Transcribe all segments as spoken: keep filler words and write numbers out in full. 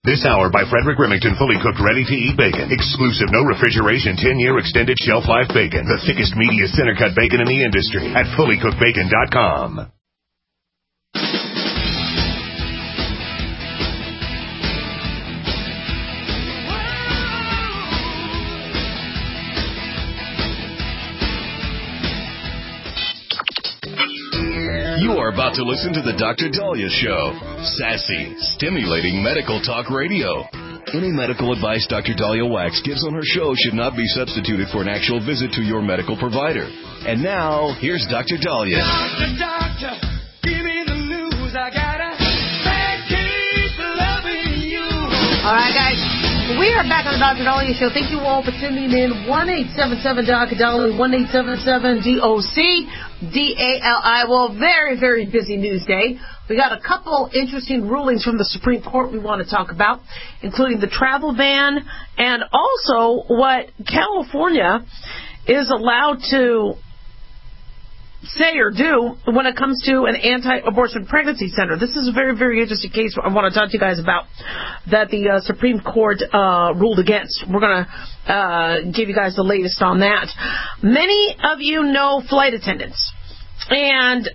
This hour by Frederick Remington, fully cooked, ready-to-eat bacon. Exclusive, no refrigeration, ten-year extended shelf life bacon. The thickest, meatiest, center-cut bacon in the industry at fully cooked bacon dot com. You are about to listen to the Doctor Dahlia Show. Sassy, stimulating medical talk radio. Any medical advice Doctor Dahlia Wax gives on her show should not be substituted for an actual visit to your medical provider. And now, here's Doctor Dahlia. Doctor, doctor, give me the news. I gotta keep loving you. All right, guys. We are back on the Doctor Dahlia Show. Thank you all for tuning in. one eight seven seven Doctor Dahlia, one eight seven seven D O C D A L I. Well, very, very busy news day. We got a couple interesting rulings from the Supreme Court we want to talk about, including the travel ban and also what California is allowed to say or do when it comes to an anti-abortion pregnancy center. This is a very, very interesting case I want to talk to you guys about that the uh, Supreme Court uh, ruled against. We're going to uh, give you guys the latest on that. Many of you know flight attendants, and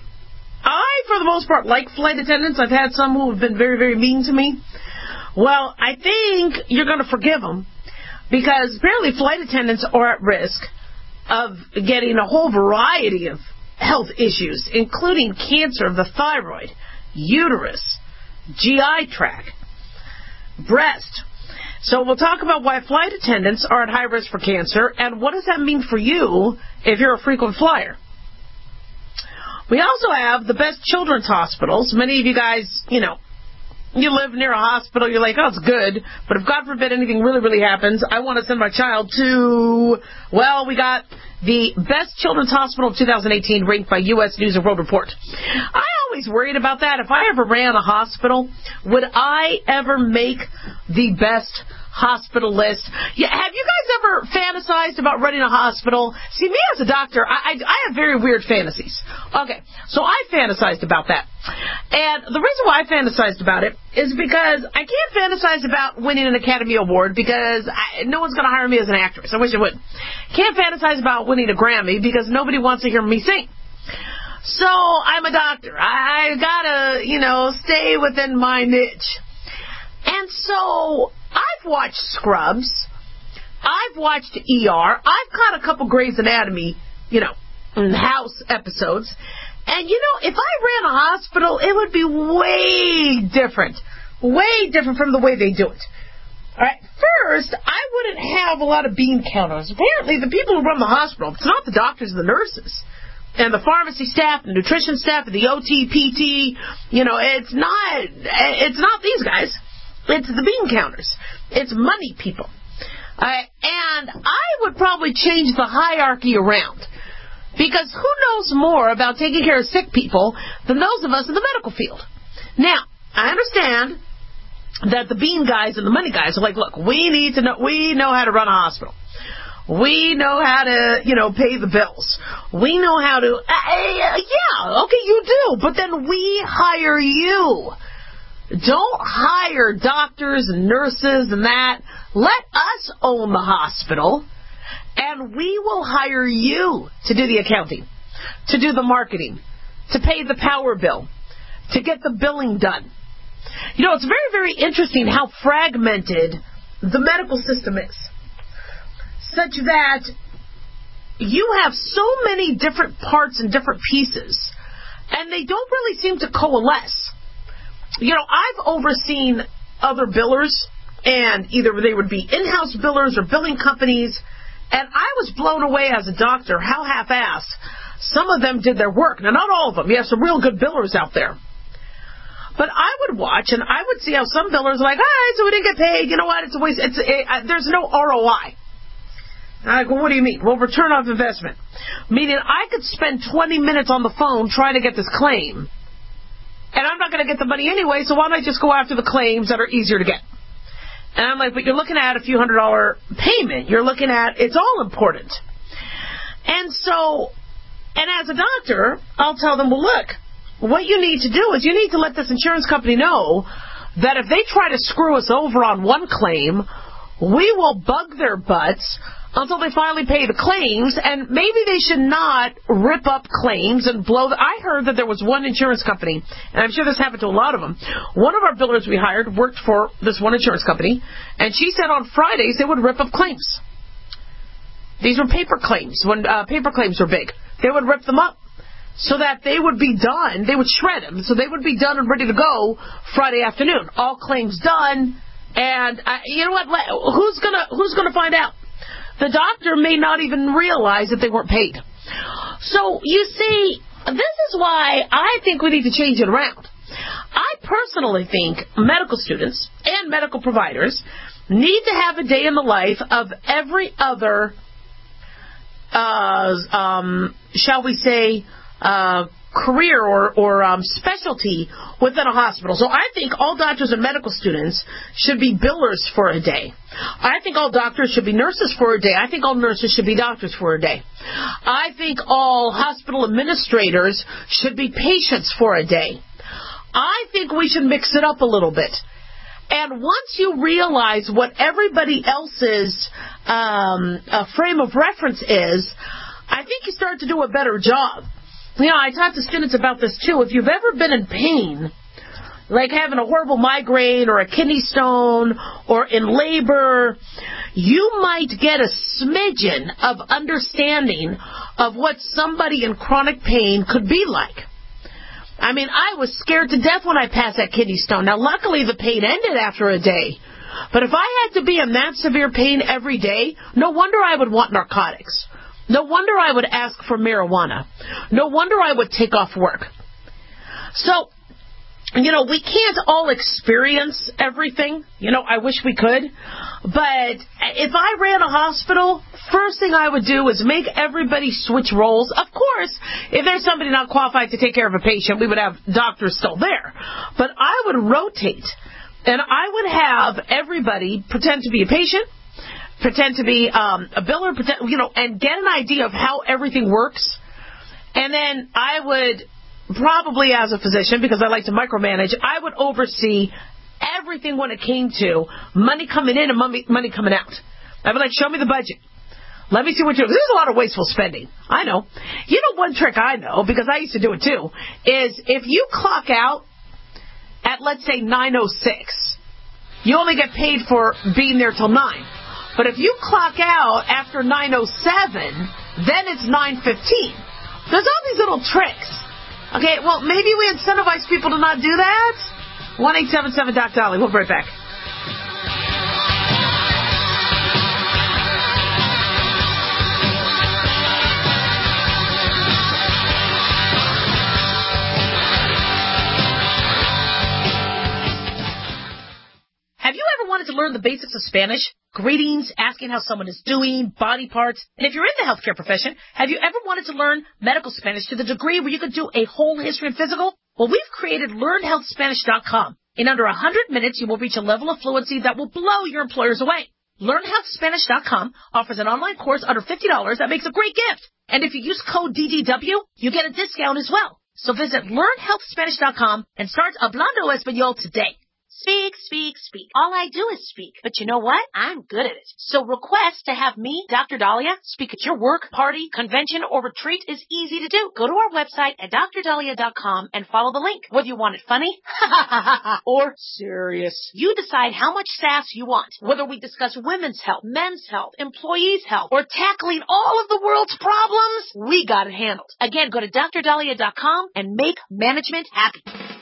I, for the most part, like flight attendants. I've had some who have been very, very mean to me. Well, I think you're going to forgive them because apparently flight attendants are at risk of getting a whole variety of health issues, including cancer of the thyroid, uterus, G I tract, breast. So we'll talk about why flight attendants are at high risk for cancer and what does that mean for you if you're a frequent flyer. We also have the best children's hospitals. Many of you guys, you know, you live near a hospital, you're like, oh, it's good, but if God forbid anything really, really happens, I want to send my child to, well, we got the best children's hospital of two thousand eighteen ranked by U S News and World Report. I always worried about that. If I ever ran a hospital, would I ever make the best hospital list? Yeah, have you guys ever fantasized about running a hospital? See, me as a doctor, I, I, I have very weird fantasies. Okay, so I fantasized about that. And the reason why I fantasized about it is because I can't fantasize about winning an Academy Award because I, no one's going to hire me as an actress. I wish I would. Can't fantasize about winning a Grammy because nobody wants to hear me sing. So I'm a doctor. I, I gotta, you know, stay within my niche. And so I've watched Scrubs. I've watched E R. I've caught a couple Grey's Anatomy, you know, house episodes. And, you know, if I ran a hospital, it would be way different. Way different from the way they do it. All right. First, I wouldn't have a lot of bean counters. Apparently, the people who run the hospital, it's not the doctors and the nurses. And the pharmacy staff, the nutrition staff, the O T, P T, you know, it's not, it's not these guys. It's the bean counters. It's money people. Uh, and I would probably change the hierarchy around. Because who knows more about taking care of sick people than those of us in the medical field? Now, I understand that the bean guys and the money guys are like, look, we need to know, we know how to run a hospital. We know how to, you know, pay the bills. We know how to, uh, yeah, okay, you do, but then we hire you. Don't hire doctors and nurses and that. Let us own the hospital, and we will hire you to do the accounting, to do the marketing, to pay the power bill, to get the billing done. You know, it's very, very interesting how fragmented the medical system is, such that you have so many different parts and different pieces, and they don't really seem to coalesce. You know, I've overseen other billers, and either they would be in-house billers or billing companies, and I was blown away as a doctor how half-assed some of them did their work. Now, not all of them. You have some real good billers out there. But I would watch, and I would see how some billers are like, all right, so we didn't get paid. You know what? It's a waste. It's a, uh, there's no R O I. I go, what do you mean? Well, return on investment. Meaning I could spend twenty minutes on the phone trying to get this claim, and I'm not going to get the money anyway, so why don't I just go after the claims that are easier to get? And I'm like, but you're looking at a few hundred dollar payment. You're looking at, it's all important. And so, and as a doctor, I'll tell them, well, look, what you need to do is you need to let this insurance company know that if they try to screw us over on one claim, we will bug their butts until they finally pay the claims, and maybe they should not rip up claims and blow the... I heard that there was one insurance company, and I'm sure this happened to a lot of them. One of our billers we hired worked for this one insurance company, and she said on Fridays they would rip up claims. These were paper claims. When uh, paper claims were big, they would rip them up so that they would be done. They would shred them, so they would be done and ready to go Friday afternoon. All claims done, and uh, you know what? Who's gonna Who's gonna find out? The doctor may not even realize that they weren't paid. So, you see, this is why I think we need to change it around. I personally think medical students and medical providers need to have a day in the life of every other, uh, um, shall we say, uh, career or, or um, specialty within a hospital. So I think all doctors and medical students should be billers for a day. I think all doctors should be nurses for a day. I think all nurses should be doctors for a day. I think all hospital administrators should be patients for a day. I think we should mix it up a little bit. And once you realize what everybody else's um, uh, frame of reference is, I think you start to do a better job. You know, I talked to students about this, too. If you've ever been in pain, like having a horrible migraine or a kidney stone or in labor, you might get a smidgen of understanding of what somebody in chronic pain could be like. I mean, I was scared to death when I passed that kidney stone. Now, luckily, the pain ended after a day. But if I had to be in that severe pain every day, no wonder I would want narcotics. No wonder I would ask for marijuana. No wonder I would take off work. So, you know, we can't all experience everything. You know, I wish we could. But if I ran a hospital, first thing I would do is make everybody switch roles. Of course, if there's somebody not qualified to take care of a patient, we would have doctors still there. But I would rotate, and I would have everybody pretend to be a patient, pretend to be um, a biller, pretend, you know, and get an idea of how everything works. And then I would probably, as a physician, because I like to micromanage, I would oversee everything when it came to money coming in and money, money coming out. I'd be like, show me the budget. Let me see what you're doing. There's a lot of wasteful spending. I know. You know, one trick I know, because I used to do it too, is if you clock out at, let's say, nine oh six, you only get paid for being there till nine. But if you clock out after nine oh seven, then it's nine fifteen. There's all these little tricks. Okay, well, maybe we incentivize people to not do that. one eight seven seven Doc Dolly. We'll be right back. Have you ever wanted to learn the basics of Spanish? Greetings, asking how someone is doing, body parts. And if you're in the healthcare profession, have you ever wanted to learn medical Spanish to the degree where you could do a whole history and physical? Well, we've created learn health spanish dot com. In under one hundred minutes, you will reach a level of fluency that will blow your employers away. learn health spanish dot com offers an online course under fifty dollars that makes a great gift. And if you use code D D W, you get a discount as well. So visit learn health spanish dot com and start Hablando Español today. Speak, speak, speak. All I do is speak. But you know what? I'm good at it. So request to have me, Doctor Dahlia, speak at your work, party, convention, or retreat is easy to do. Go to our website at dr dahlia dot com and follow the link. Whether you want it funny or serious, you decide how much sass you want. Whether we discuss women's health, men's health, employees' health, or tackling all of the world's problems, we got it handled. Again, go to dr dahlia dot com and make management happy.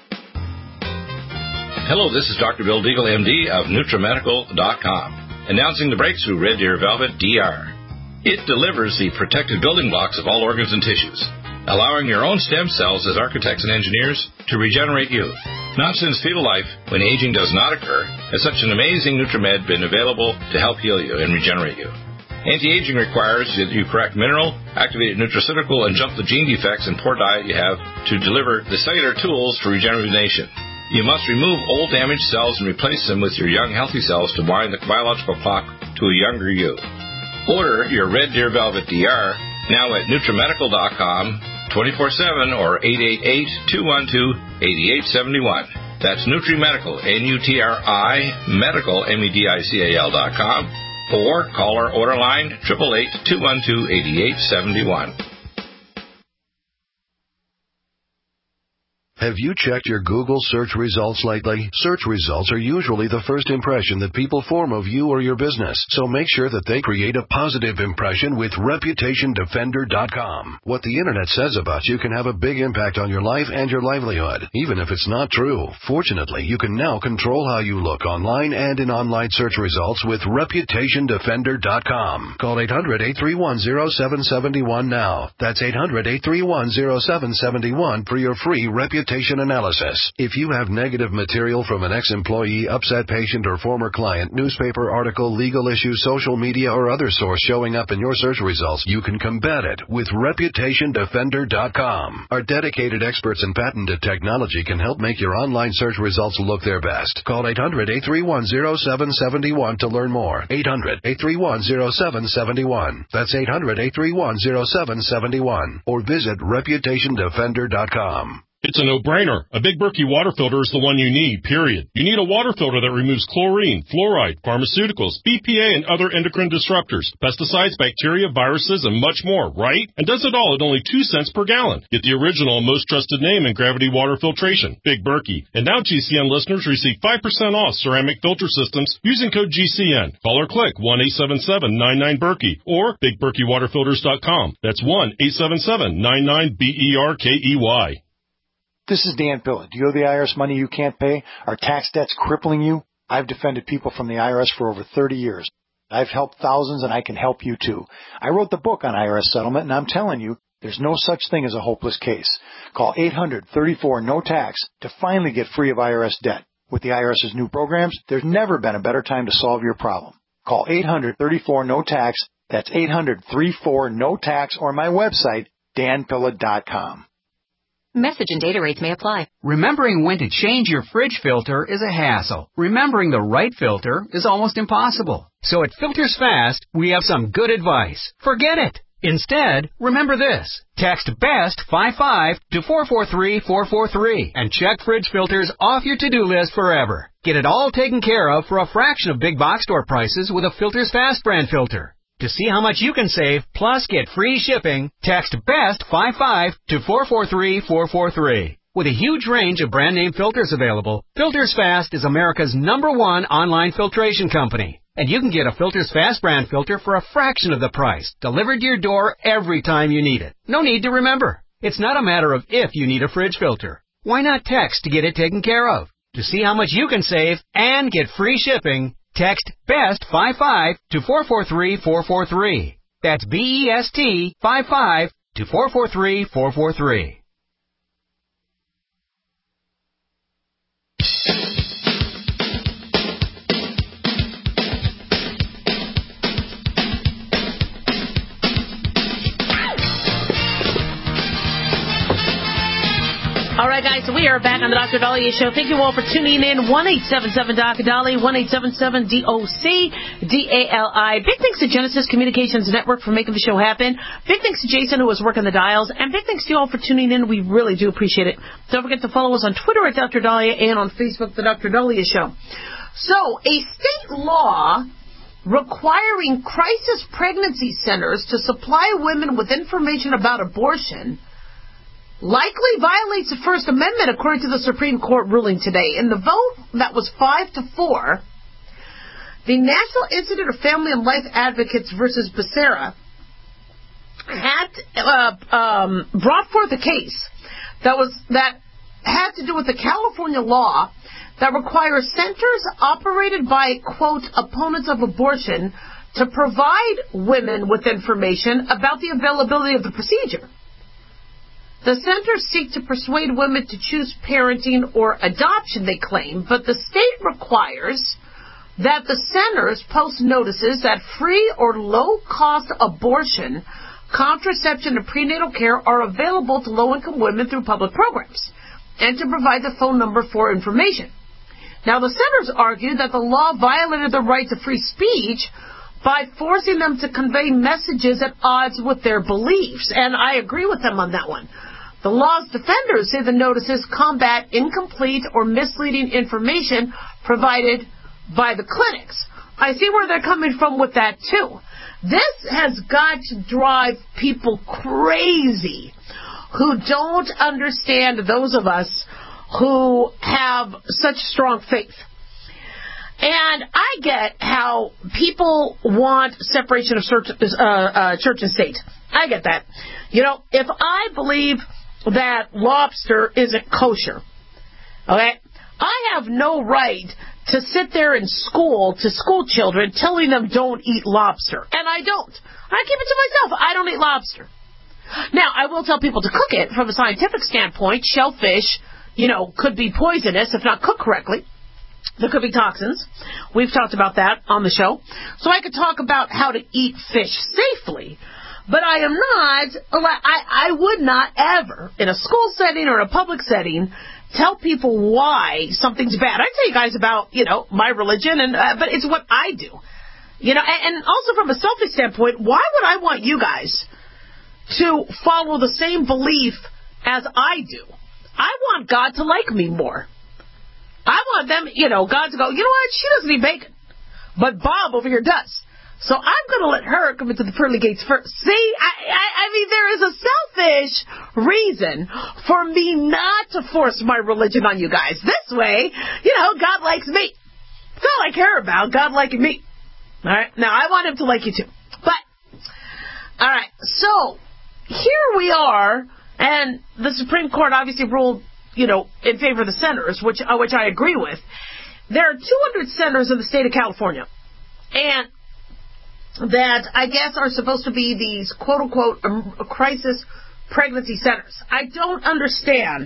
Hello, this is Doctor Bill Deagle, M D of NutriMedical dot com, announcing the breakthrough Red Deer Velvet D R. It delivers the protected building blocks of all organs and tissues, allowing your own stem cells as architects and engineers to regenerate you. Not since fetal life, when aging does not occur, has such an amazing NutriMed been available to help heal you and regenerate you. Anti-aging requires that you correct mineral, activated nutraceutical, and jump the gene defects and poor diet you have to deliver the cellular tools for regeneration. You must remove old damaged cells and replace them with your young healthy cells to wind the biological clock to a younger you. Order your Red Deer Velvet D R now at NutriMedical dot com twenty-four seven or eight eight eight, two one two, eight eight seven one. That's NutriMedical, N U T R I, medical, M E D I C A L dot com, or call our order line, eight eight eight, two one two, eight eight seven one. Have you checked your Google search results lately? Search results are usually the first impression that people form of you or your business, so make sure that they create a positive impression with Reputation Defender dot com. What the Internet says about you can have a big impact on your life and your livelihood, even if it's not true. Fortunately, you can now control how you look online and in online search results with Reputation Defender dot com. Call eight hundred, eight three one, zero seven seven one now. That's eight hundred, eight three one, zero seven seven one for your free Reputation analysis. If you have negative material from an ex-employee, upset patient, or former client, newspaper article, legal issue, social media, or other source showing up in your search results, you can combat it with Reputation Defender dot com. Our dedicated experts in patented technology can help make your online search results look their best. Call eight hundred, eight three one, zero seven seven one to learn more. eight hundred, eight three one, zero seven seven one. That's eight hundred, eight three one, zero seven seven one. Or visit Reputation Defender dot com. It's a no-brainer. A Big Berkey water filter is the one you need, period. You need a water filter that removes chlorine, fluoride, pharmaceuticals, B P A, and other endocrine disruptors, pesticides, bacteria, viruses, and much more, right? And does it all at only two cents per gallon. Get the original and most trusted name in gravity water filtration, Big Berkey. And now G C N listeners receive five percent off ceramic filter systems using code G C N. Call or click one eight seven seven, nine nine, Berkey or Big Berkey Water Filters dot com. That's one eight seven seven, nine nine, B E R K E Y. This is Dan Pilla. Do you owe the I R S money you can't pay? Are tax debts crippling you? I've defended people from the I R S for over thirty years. I've helped thousands, and I can help you too. I wrote the book on I R S settlement, and I'm telling you, there's no such thing as a hopeless case. Call eight hundred, thirty-four, no tax to finally get free of I R S debt. With the IRS's new programs, there's never been a better time to solve your problem. Call eight hundred, thirty-four, no tax. That's eight hundred, thirty-four, no tax, or my website, Dan Pilla dot com. Message and data rates may apply. Remembering when to change your fridge filter is a hassle. Remembering the right filter is almost impossible. So at Filters Fast, we have some good advice. Forget it. Instead, remember this. Text BEST fifty-five to four four three, four four three and check fridge filters off your to-do list forever. Get it all taken care of for a fraction of big box store prices with a Filters Fast brand filter. To see how much you can save, plus get free shipping, text BEST fifty-five to four four three, four four three. With a huge range of brand name filters available, Filters Fast is America's number one online filtration company. And you can get a Filters Fast brand filter for a fraction of the price, delivered to your door every time you need it. No need to remember. It's not a matter of if you need a fridge filter. Why not text to get it taken care of? To see how much you can save and get free shipping, text BEST fifty-five to four four three, four four three. That's B E S T fifty-five to four four three, four four three. All right, guys, so we are back on the Doctor Dahlia Show. Thank you all for tuning in. one eight seven seven, D O C, Dali, one eight seven seven, D O C, D A L I. Big thanks to Genesis Communications Network for making the show happen. Big thanks to Jason, who was working the dials. And big thanks to you all for tuning in. We really do appreciate it. Don't forget to follow us on Twitter at Doctor Dahlia and on Facebook, The Doctor Dahlia Show. So, a state law requiring crisis pregnancy centers to supply women with information about abortion likely violates the First Amendment, according to the Supreme Court ruling today. In the vote that was five to four, the National Institute of Family and Life Advocates versus Becerra had uh, um, brought forth a case that was that had to do with the California law that requires centers operated by, quote, opponents of abortion to provide women with information about the availability of the procedure. The centers seek to persuade women to choose parenting or adoption, they claim, but the state requires that the centers post notices that free or low-cost abortion, contraception, and prenatal care are available to low-income women through public programs, and to provide the phone number for information. Now, the centers argue that the law violated the right to free speech by forcing them to convey messages at odds with their beliefs, and I agree with them on that one. The law's defenders say the notices combat incomplete or misleading information provided by the clinics. I see where they're coming from with that, too. This has got to drive people crazy who don't understand those of us who have such strong faith. And I get how people want separation of church, uh, uh, church and state. I get that. You know, if I believe that lobster isn't kosher, okay, I have no right to sit there in school to school children telling them don't eat lobster. And I don't. I keep it to myself. I don't eat lobster. Now, I will tell people to cook it from a scientific standpoint. Shellfish, you know, could be poisonous if not cooked correctly. There could be toxins. We've talked about that on the show. So I could talk about how to eat fish safely. But I am not, I, I would not ever, in a school setting or a public setting, tell people why something's bad. I tell you guys about, you know, my religion, and uh, but it's what I do. You know, and, and also from a selfish standpoint, why would I want you guys to follow the same belief as I do? I want God to like me more. I want them, you know, God to go, you know what, she doesn't eat bacon, but Bob over here does. So I'm going to let her come into the pearly gates first. See, I, I, I mean, there is a selfish reason for me not to force my religion on you guys. This way, you know, God likes me. It's all I care about, God liking me. All right? Now, I want him to like you too. But, all right, so here we are, and the Supreme Court obviously ruled, you know, in favor of the senators, which, uh, which I agree with. There are two hundred senators in the state of California, and that I guess are supposed to be these quote-unquote um, crisis pregnancy centers. I don't understand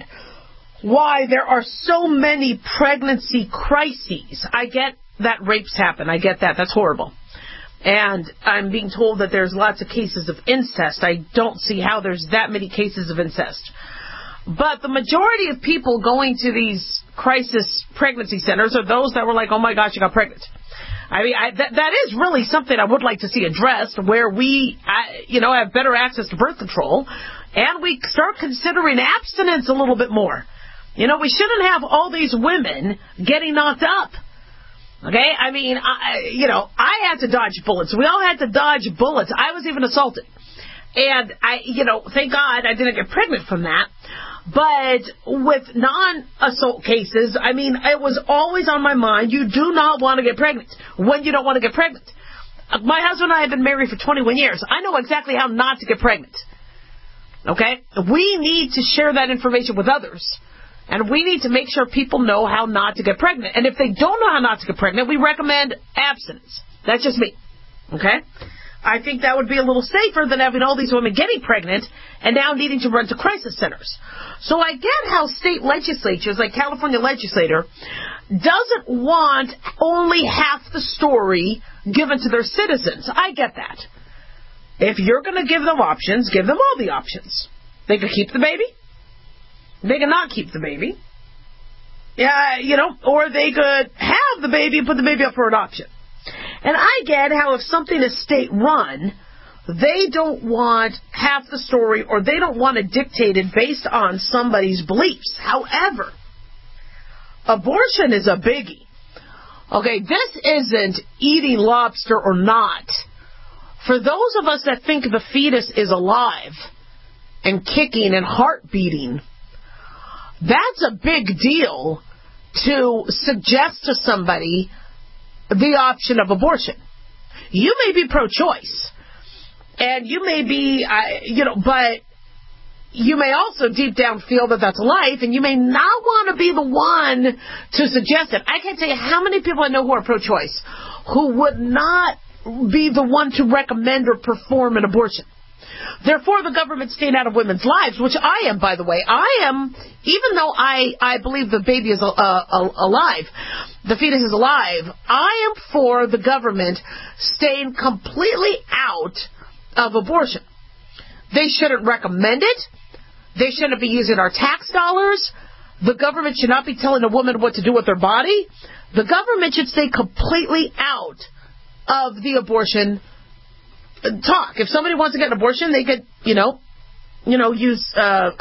why there are so many pregnancy crises. I get that rapes happen. I get that. That's horrible. And I'm being told that there's lots of cases of incest. I don't see how there's that many cases of incest. But the majority of people going to these crisis pregnancy centers are those that were like, oh my gosh, you got pregnant. I mean, I, that, that is really something I would like to see addressed, where we, I, you know, have better access to birth control, and we start considering abstinence a little bit more. You know, we shouldn't have all these women getting knocked up. Okay? I mean, I, you know, I had to dodge bullets. We all had to dodge bullets. I was even assaulted. And I, you know, thank God I didn't get pregnant from that. But with non-assault cases, I mean, it was always on my mind, you do not want to get pregnant when you don't want to get pregnant. My husband and I have been married for twenty-one years. I know exactly how not to get pregnant. Okay? We need to share that information with others. And we need to make sure people know how not to get pregnant. And if they don't know how not to get pregnant, we recommend abstinence. That's just me. Okay? I think that would be a little safer than having all these women getting pregnant and now needing to run to crisis centers. So I get how state legislatures, like California legislator, doesn't want only half the story given to their citizens. I get that. If you're going to give them options, give them all the options. They could keep the baby. They could not keep the baby. Yeah, you know, or they could have the baby and put the baby up for adoption. And I get how if something is state-run, they don't want half the story, or they don't want it dictated based on somebody's beliefs. However, abortion is a biggie. Okay, this isn't eating lobster or not. For those of us that think the fetus is alive and kicking and heart beating, that's a big deal to suggest to somebody the option of abortion. You may be pro-choice, and you may be, uh, you know, but you may also deep down feel that that's life, and you may not want to be the one to suggest it. I can't tell you how many people I know who are pro-choice who would not be the one to recommend or perform an abortion. Therefore, the government staying out of women's lives, which I am, by the way. I am, even though I, I believe the baby is uh, uh, alive, the fetus is alive, I am for the government staying completely out of abortion. They shouldn't recommend it. They shouldn't be using our tax dollars. The government should not be telling a woman what to do with her body. The government should stay completely out of the abortion talk. If somebody wants to get an abortion, they could, you know, you know, use uh, uh,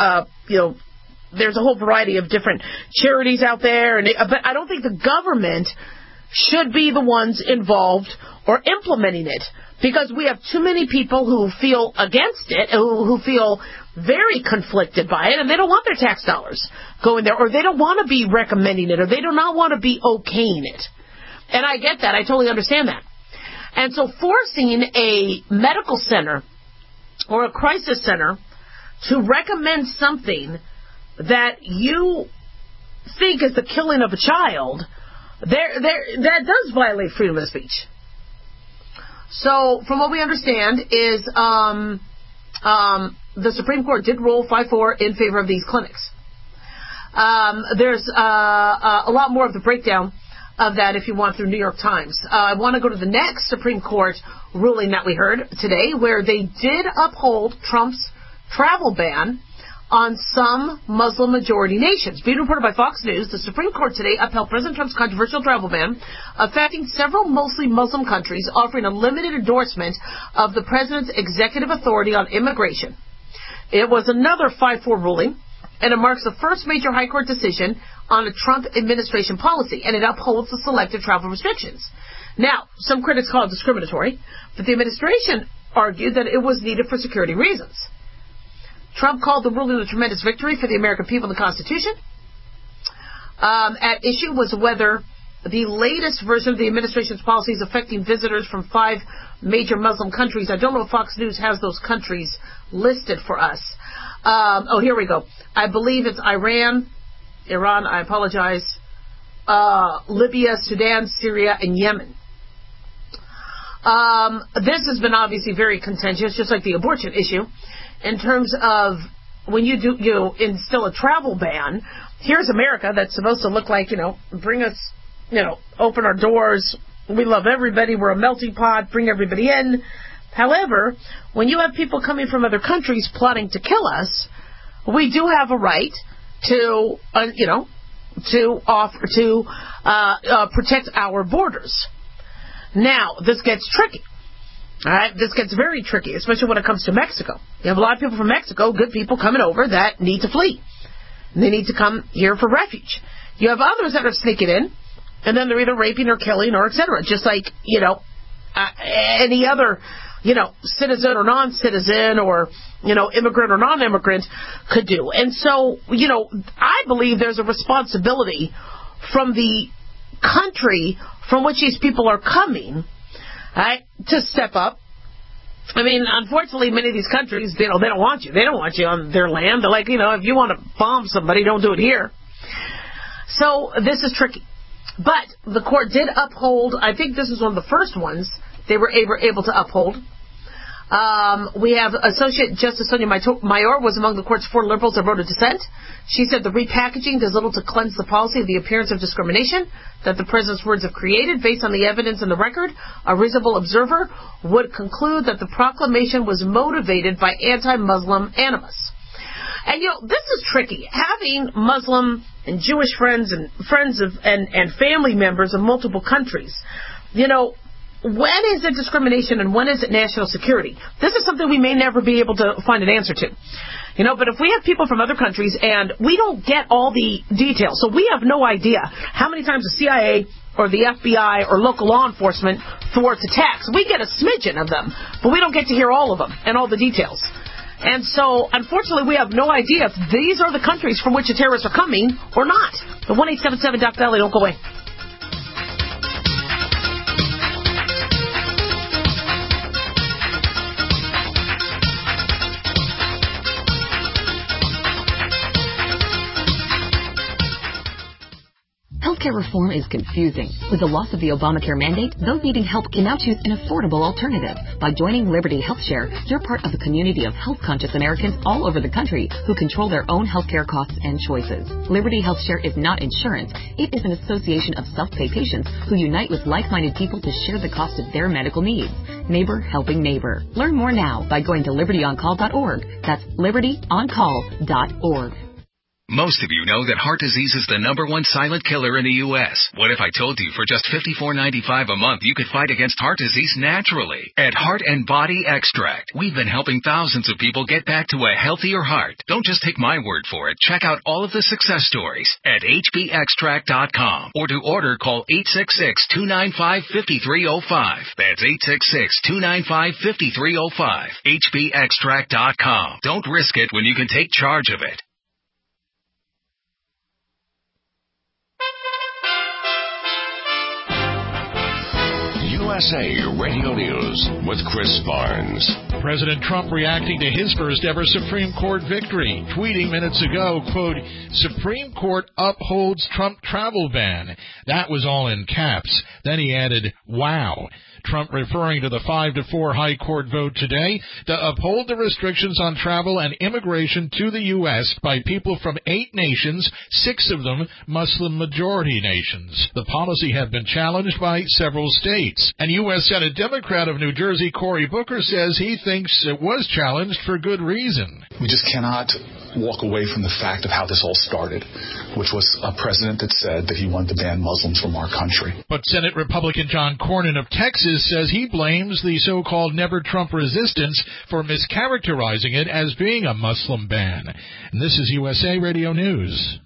you know, there's a whole variety of different charities out there, and it, but I don't think the government should be the ones involved or implementing it, because we have too many people who feel against it, who, who feel very conflicted by it, and they don't want their tax dollars going there, or they don't want to be recommending it, or they do not want to be okaying it. And I get that. I totally understand that. And so forcing a medical center or a crisis center to recommend something that you think is the killing of a child, there, there, that does violate freedom of speech. So, from what we understand is um, um, the Supreme Court did rule five four in favor of these clinics. Um, there's uh, uh, a lot more of the breakdown of that if you want through New York Times. Uh, I want to go to the next Supreme Court ruling that we heard today, where they did uphold Trump's travel ban on some Muslim-majority nations. Being reported by Fox News, the Supreme Court today upheld President Trump's controversial travel ban, affecting several mostly Muslim countries, offering a limited endorsement of the president's executive authority on immigration. It was another five four ruling, and it marks the first major high court decision on a Trump administration policy, and it upholds the selective travel restrictions. Now, some critics call it discriminatory, but the administration argued that it was needed for security reasons. Trump called the ruling a tremendous victory for the American people and the Constitution. Um, at issue was whether the latest version of the administration's policies affecting visitors from five major Muslim countries. I don't know if Fox News has those countries listed for us. Um, oh, here we go. I believe it's Iran, Iran, I apologize, uh, Libya, Sudan, Syria, and Yemen. Um, this has been obviously very contentious, just like the abortion issue. In terms of when you do you instill a travel ban, here's America that's supposed to look like, you know, bring us, you know, open our doors. We love everybody. We're a melting pot. Bring everybody in. However, when you have people coming from other countries plotting to kill us, we do have a right to, uh, you know, to offer to uh, uh, protect our borders. Now, this gets tricky. All right, this gets very tricky, especially when it comes to Mexico. You have a lot of people from Mexico, good people coming over that need to flee. And they need to come here for refuge. You have others that are sneaking in, and then they're either raping or killing or et cetera, just like, you know, uh, any other, you know, citizen or non-citizen or, you know, immigrant or non-immigrant could do. And so, you know, I believe there's a responsibility from the country from which these people are coming, right, to step up. I mean, unfortunately, many of these countries, you know, they don't want you. They don't want you on their land. They're like, you know, if you want to bomb somebody, don't do it here. So this is tricky. But the court did uphold, I think this is one of the first ones they were able, able to uphold. Um, we have Associate Justice Sonia Mayor was among the court's four liberals that voted dissent. She said the repackaging does little to cleanse the policy of the appearance of discrimination that the president's words have created. Based on the evidence in the record, a reasonable observer would conclude that the proclamation was motivated by anti-Muslim animus. And, you know, this is tricky. Having Muslim and Jewish friends and friends of and, and family members of multiple countries, you know, when is it discrimination and when is it national security? This is something we may never be able to find an answer to. You know, but if we have people from other countries and we don't get all the details, so we have no idea how many times the C I A or the F B I or local law enforcement thwarts attacks. We get a smidgen of them, but we don't get to hear all of them and all the details. And so, unfortunately, we have no idea if these are the countries from which the terrorists are coming or not. The one eight seven seven Doc Valley, don't go away. Healthcare reform is confusing. With the loss of the Obamacare mandate, those needing help can now choose an affordable alternative. By joining Liberty HealthShare, you're part of a community of health-conscious Americans all over the country who control their own healthcare costs and choices. Liberty HealthShare is not insurance. It is an association of self-pay patients who unite with like-minded people to share the cost of their medical needs. Neighbor helping neighbor. Learn more now by going to liberty on call dot org. That's liberty on call dot org. Most of you know that heart disease is the number one silent killer in the U S What if I told you for just fifty-four ninety-five a month you could fight against heart disease naturally? At Heart and Body Extract, we've been helping thousands of people get back to a healthier heart. Don't just take my word for it. Check out all of the success stories at H B extract dot com. Or to order, call eight six six, two nine five, five three zero five. That's eight six six, two nine five, five three zero five. H B extract dot com. Don't risk it when you can take charge of it. U S A Radio News with Chris Barnes. President Trump reacting to his first ever Supreme Court victory, tweeting minutes ago, quote, Supreme Court upholds Trump travel ban. That was all in caps. Then he added, wow. Trump referring to the five to four High Court vote today to uphold the restrictions on travel and immigration to the U S by people from eight nations, six of them Muslim-majority nations. The policy had been challenged by several states. And U S Senate Democrat of New Jersey, Cory Booker, says he thinks it was challenged for good reason. We just cannot walk away from the fact of how this all started, which was a president that said that he wanted to ban Muslims from our country. But Senate Republican John Cornyn of Texas says he blames the so-called Never Trump resistance for mischaracterizing it as being a Muslim ban. And this is U S A Radio News.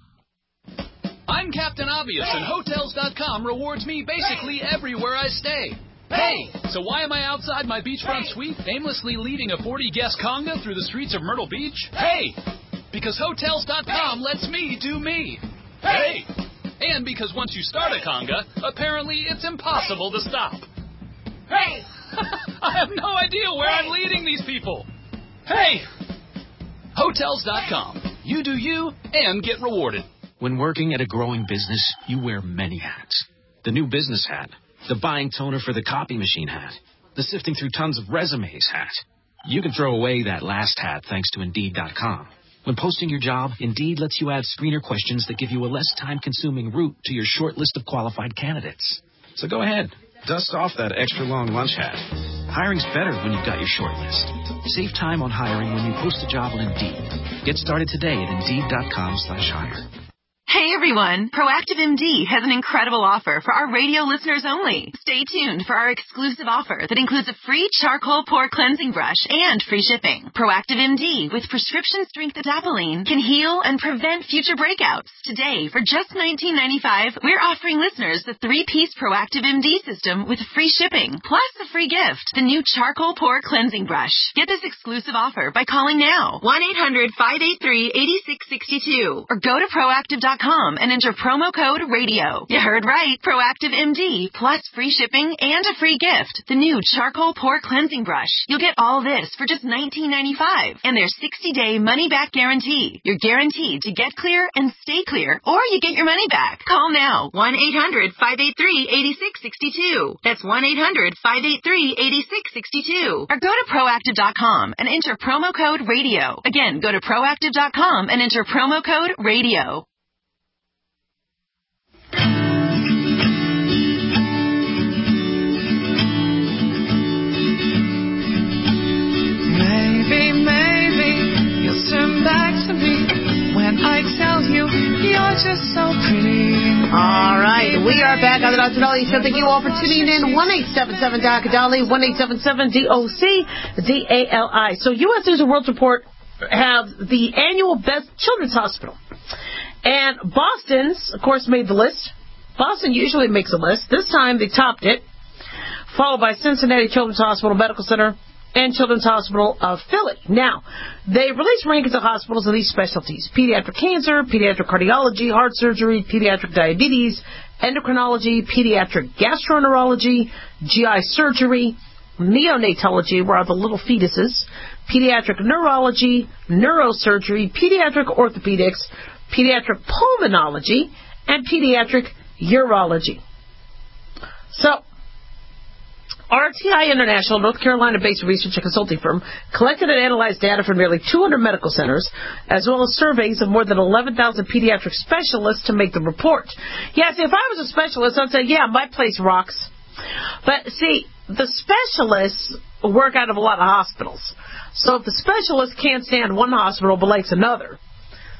I'm Captain Obvious, and Hotels dot com rewards me basically everywhere I stay. Hey, so why am I outside my beachfront suite aimlessly leading a forty-guest conga through the streets of Myrtle Beach? Hey, because Hotels dot com lets me do me. Hey, and because once you start a conga, apparently it's impossible to stop. Hey, I have no idea where I'm leading these people. Hey, Hotels dot com. You do you and get rewarded. When working at a growing business, you wear many hats. The new business hat, the buying toner for the copy machine hat, the sifting through tons of resumes hat. You can throw away that last hat thanks to Indeed dot com. When posting your job, Indeed lets you add screener questions that give you a less time-consuming route to your short list of qualified candidates. So go ahead, dust off that extra long lunch hat. Hiring's better when you've got your short list. Save time on hiring when you post a job on Indeed. Get started today at Indeed dot com slash hire. Hey everyone, Proactive M D has an incredible offer for our radio listeners only. Stay tuned for our exclusive offer that includes a free charcoal pore cleansing brush and free shipping. Proactive M D with prescription strength adapalene can heal and prevent future breakouts. Today, for just nineteen ninety-five dollars, we're offering listeners the three-piece Proactive M D system with free shipping, plus a free gift, the new charcoal pore cleansing brush. Get this exclusive offer by calling now, one eight hundred, five eight three, eight six six two, or go to proactive dot com and enter promo code radio. You heard right. Proactive M D plus free shipping and a free gift. The new charcoal pore cleansing brush. You'll get all this for just nineteen ninety-five dollars and their sixty day money back guarantee. You're guaranteed to get clear and stay clear, or you get your money back. Call now. one eight hundred, five eight three, eight six six two. That's one eight hundred, five eight three, eight six six two. Or go to proactive dot com and enter promo code radio. Again, go to proactive dot com and enter promo code radio. Maybe, maybe you'll turn back to me when I tell you you're just so pretty. All right, we are back on the Doctor Dolly Show. Thank you all for tuning in. one eight seven seven D O C Dolly, one eight seven seven D O C D A L I. So U S News and World Report have the annual Best Children's Hospital. And Boston's, of course, made the list. Boston usually makes a list. This time they topped it, followed by Cincinnati Children's Hospital Medical Center and Children's Hospital of Philly. Now, they release rankings of hospitals in these specialties: pediatric cancer, pediatric cardiology, heart surgery, pediatric diabetes, endocrinology, pediatric gastroenterology, G I surgery, neonatology, where are the little fetuses, pediatric neurology, neurosurgery, pediatric orthopedics, pediatric pulmonology, and pediatric urology. So, R T I International, North Carolina-based research and consulting firm, collected and analyzed data from nearly two hundred medical centers, as well as surveys of more than eleven thousand pediatric specialists to make the report. Yeah, see, if I was a specialist, I'd say, yeah, my place rocks. But, see, the specialists work out of a lot of hospitals. So if the specialist can't stand one hospital but likes another,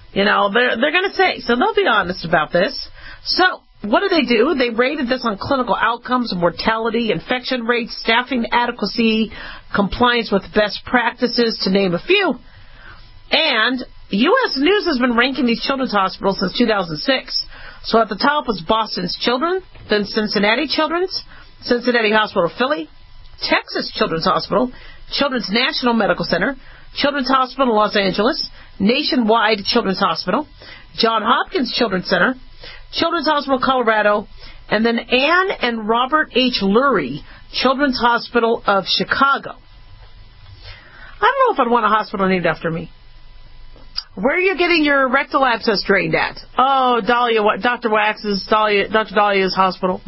You know, they're, they're going to say. So they'll be honest about this. So what do they do? They rated this on clinical outcomes, mortality, infection rates, staffing adequacy, compliance with best practices, to name a few. And U S News has been ranking these children's hospitals since two thousand six. So at the top was Boston's Children, then Cincinnati Children's, Cincinnati Hospital Philly, Texas Children's Hospital, Children's National Medical Center, Children's Hospital Los Angeles, Nationwide Children's Hospital, Johns Hopkins Children's Center, Children's Hospital Colorado, and then Anne and Robert H. Lurie Children's Hospital of Chicago. I don't know if I'd want a hospital named after me. Where are you getting your rectal abscess drained at? Oh, Dahlia, Doctor Wax's, Dahlia, Doctor Dahlia's hospital.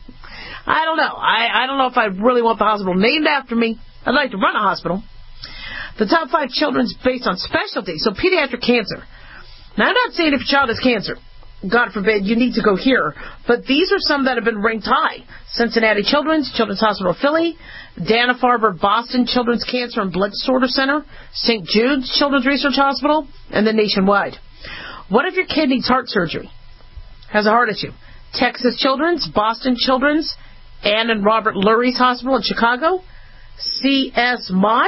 I don't know. I, I don't know if I really want the hospital named after me. I'd like to run a hospital. The top five children's based on specialty, so pediatric cancer. Now, I'm not saying if your child has cancer, God forbid, you need to go here, but these are some that have been ranked high. Cincinnati Children's, Children's Hospital Philly, Dana-Farber Boston Children's Cancer and Blood Disorder Center, Saint Jude's Children's Research Hospital, and then Nationwide. What if your kid needs heart surgery? Has a heart issue? Texas Children's, Boston Children's, Anne and Robert Lurie's Hospital in Chicago, C S Mott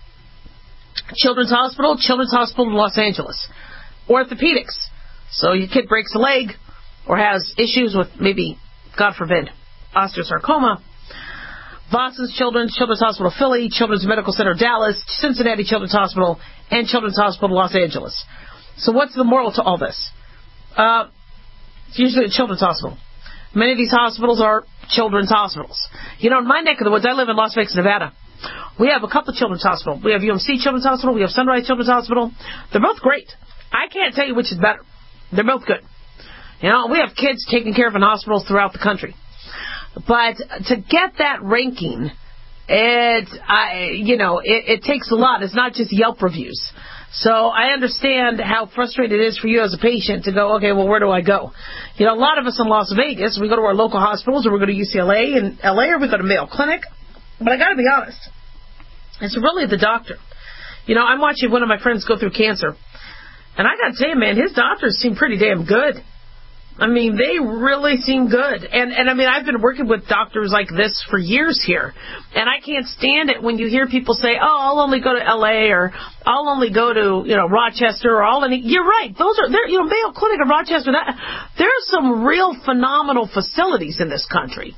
Children's Hospital, Children's Hospital in Los Angeles. Orthopedics. So your kid breaks a leg or has issues with maybe, God forbid, osteosarcoma. Boston's Children's, Children's Hospital Philly, Children's Medical Center Dallas, Cincinnati Children's Hospital, and Children's Hospital Los Angeles. So what's the moral to all this? Uh, it's usually a children's hospital. Many of these hospitals are children's hospitals. You know, in my neck of the woods, I live in Las Vegas, Nevada. We have a couple of children's hospitals. We have U M C Children's Hospital. We have Sunrise Children's Hospital. They're both great. I can't tell you which is better. They're both good. You know, we have kids taken care of in hospitals throughout the country. But to get that ranking, it, I, you know, it, it takes a lot. It's not just Yelp reviews. So I understand how frustrating it is for you as a patient to go, okay, well, where do I go? You know, a lot of us in Las Vegas, we go to our local hospitals, or we go to U C L A in L A, or we go to Mayo Clinic. But I got to be honest, it's really the doctor. You know, I'm watching one of my friends go through cancer, and I got to tell you, man, his doctors seem pretty damn good. I mean, they really seem good. And, and I mean, I've been working with doctors like this for years here. And I can't stand it when you hear people say, oh, I'll only go to L A, or I'll only go to, you know, Rochester, or I'll only... You're right. Those are, there, you know, Mayo Clinic in Rochester, that, there's some real phenomenal facilities in this country.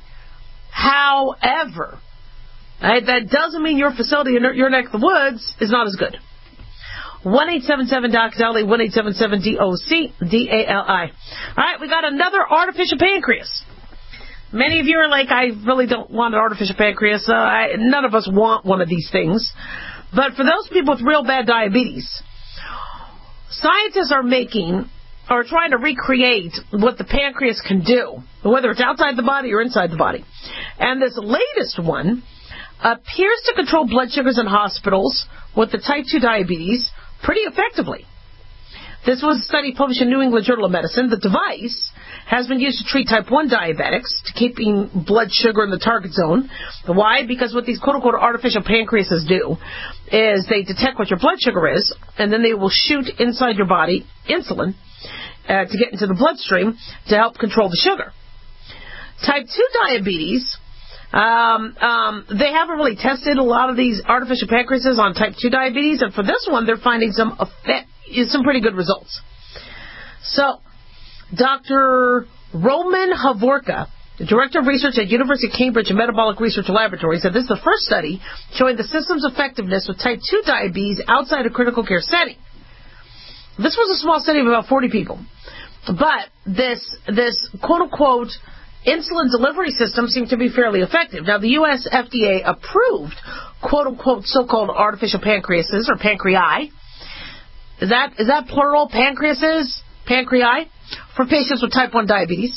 However, right, that doesn't mean your facility in your neck of the woods is not as good. one eight seven seven D O C D A L I, one eight seven seven D O C D A L I. All right, we got another artificial pancreas. Many of you are like, I really don't want an artificial pancreas. Uh, I, none of us want one of these things. But for those people with real bad diabetes, scientists are making, or trying to recreate what the pancreas can do, whether it's outside the body or inside the body. And this latest one appears to control blood sugars in hospitals with the type two diabetes pretty effectively. This was a study published in New England Journal of Medicine. The device has been used to treat type one diabetics, to keeping blood sugar in the target zone. Why? Because what these quote-unquote artificial pancreases do is they detect what your blood sugar is, and then they will shoot inside your body insulin uh, to get into the bloodstream to help control the sugar. Type two diabetes, Um, um, they haven't really tested a lot of these artificial pancreases on type two diabetes, and for this one, they're finding some effect, some pretty good results. So, Doctor Roman Havorka, the Director of Research at University of Cambridge and Metabolic Research Laboratory, said this is the first study showing the system's effectiveness with type two diabetes outside a critical care setting. This was a small study of about forty people. But this, this quote-unquote insulin delivery system seemed to be fairly effective. Now, the U S F D A approved, quote-unquote, so-called artificial pancreases, or pancreas. Is that, is that plural, pancreases? Pancreas? For patients with type one diabetes.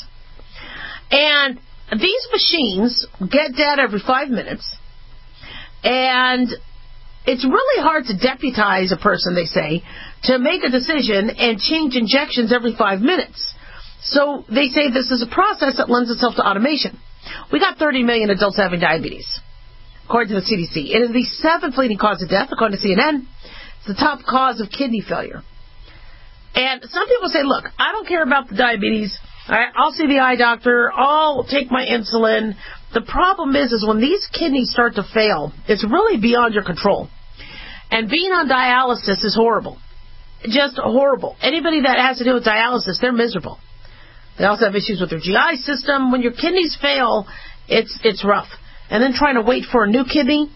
And these machines get data every five minutes. And it's really hard to deputize a person, they say, to make a decision and change injections every five minutes. So they say this is a process that lends itself to automation. We got thirty million adults having diabetes, according to the C D C. It is the seventh leading cause of death, according to C N N. It's the top cause of kidney failure. And some people say, look, I don't care about the diabetes. I, I'll see the eye doctor. I'll take my insulin. The problem is, is when these kidneys start to fail, it's really beyond your control. And being on dialysis is horrible. Just horrible. Anybody that has to do with dialysis, they're miserable. They also have issues with their G I system. When your kidneys fail, it's it's rough. And then trying to wait for a new kidney.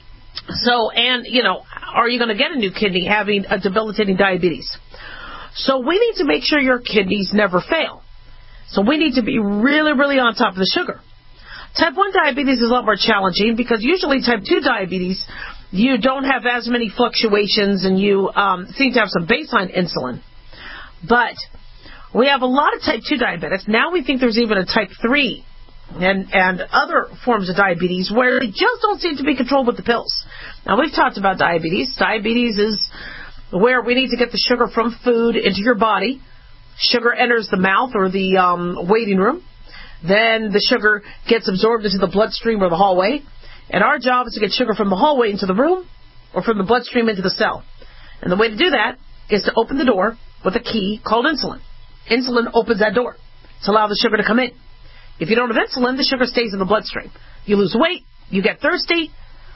So, and, you know, are you going to get a new kidney having a debilitating diabetes? So we need to make sure your kidneys never fail. So we need to be really, really on top of the sugar. Type one diabetes is a lot more challenging because usually type two diabetes, you don't have as many fluctuations and you um, seem to have some baseline insulin. But we have a lot of type two diabetics. Now we think there's even a type three and, and other forms of diabetes where they just don't seem to be controlled with the pills. Now we've talked about diabetes. Diabetes is where we need to get the sugar from food into your body. Sugar enters the mouth or the um, waiting room. Then the sugar gets absorbed into the bloodstream or the hallway. And our job is to get sugar from the hallway into the room or from the bloodstream into the cell. And the way to do that is to open the door with a key called insulin. Insulin opens that door to allow the sugar to come in. If you don't have insulin, the sugar stays in the bloodstream. You lose weight, you get thirsty,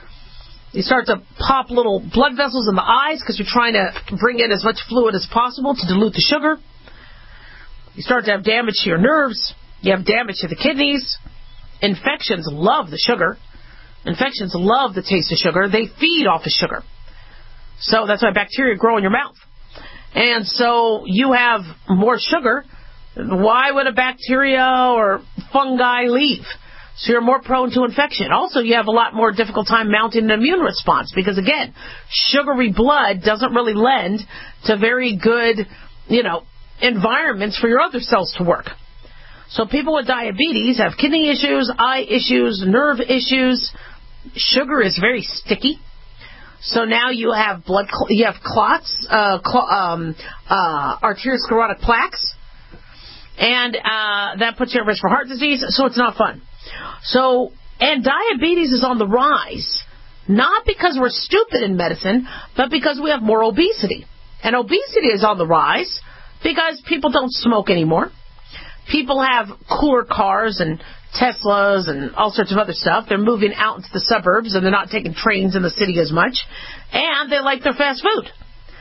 you start to pop little blood vessels in the eyes because you're trying to bring in as much fluid as possible to dilute the sugar. You start to have damage to your nerves. You have damage to the kidneys. Infections love the sugar. Infections love the taste of sugar. They feed off of sugar. So that's why bacteria grow in your mouth. And so you have more sugar. Why would a bacteria or fungi leave? So you're more prone to infection. Also, you have a lot more difficult time mounting an immune response because, again, sugary blood doesn't really lend to very good, you know, environments for your other cells to work. So people with diabetes have kidney issues, eye issues, nerve issues. Sugar is very sticky. So now you have blood, cl- you have clots, uh, cl- um, uh, arteriosclerotic plaques, and uh, that puts you at risk for heart disease. So it's not fun. So, and diabetes is on the rise, not because we're stupid in medicine, but because we have more obesity. And obesity is on the rise because people don't smoke anymore. People have cooler cars and Teslas and all sorts of other stuff. They're moving out into the suburbs and they're not taking trains in the city as much. And they like their fast food.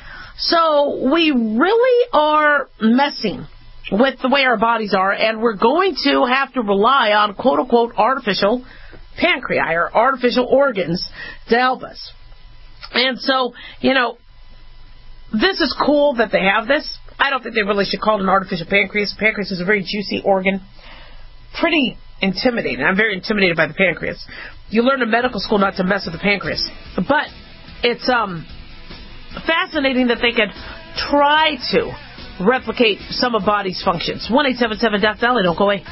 So we really are messing with the way our bodies are, and we're going to have to rely on quote-unquote artificial pancreas or artificial organs to help us. And so, you know, this is cool that they have this. I don't think they really should call it an artificial pancreas. Pancreas is a very juicy organ. Pretty intimidating. I'm very intimidated by the pancreas. You learn in medical school not to mess with the pancreas. But it's um fascinating that they could try to replicate some of body's functions. one eight seven seven Doc Dolly, don't go away.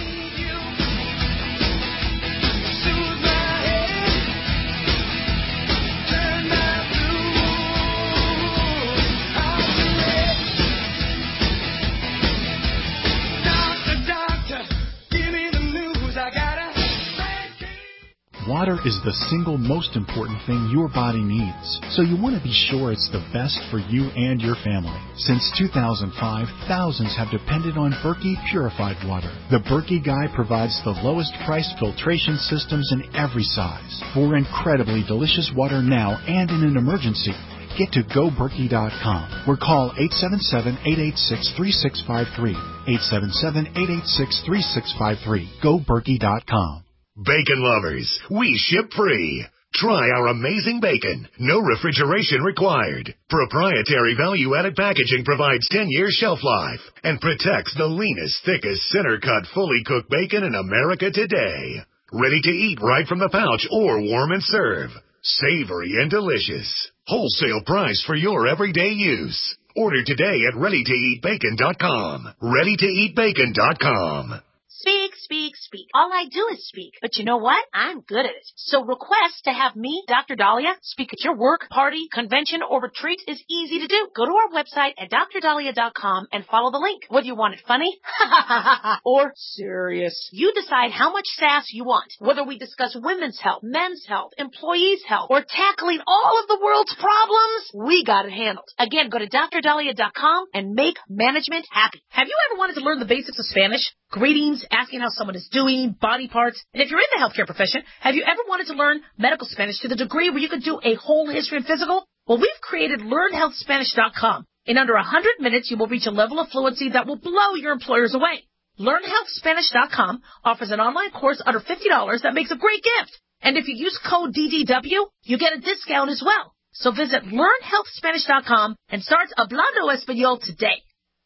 Water is the single most important thing your body needs, so you want to be sure it's the best for you and your family. Since two thousand five, thousands have depended on Berkey purified water. The Berkey Guy provides the lowest price filtration systems in every size. For incredibly delicious water now and in an emergency, get to go berkey dot com or call eight seven seven, eight eight six, three six five three. eight seven seven, eight eight six, three six five three. go berkey dot com. Bacon lovers, we ship free. Try our amazing bacon. No refrigeration required. Proprietary value-added packaging provides ten years shelf life and protects the leanest, thickest, center-cut, fully cooked bacon in America today. Ready to eat right from the pouch or warm and serve. Savory and delicious. Wholesale price for your everyday use. Order today at ready to eat bacon dot com. ready to eat bacon dot com. Speak, speak, speak. All I do is speak. But you know what? I'm good at it. So request to have me, Doctor Dahlia, speak at your work, party, convention, or retreat is easy to do. Go to our website at d r dahlia dot com and follow the link. Whether you want it funny or serious, you decide how much sass you want. Whether we discuss women's health, men's health, employees' health, or tackling all of the world's problems, we got it handled. Again, go to d r dahlia dot com and make management happy. Have you ever wanted to learn the basics of Spanish? Greetings, asking how someone is doing, body parts. And if you're in the healthcare profession, have you ever wanted to learn medical Spanish to the degree where you could do a whole history and physical? Well, we've created learn health spanish dot com. In under one hundred minutes, you will reach a level of fluency that will blow your employers away. learn health spanish dot com offers an online course under fifty dollars that makes a great gift. And if you use code D D W, you get a discount as well. So visit learn health spanish dot com and start Hablando Español today.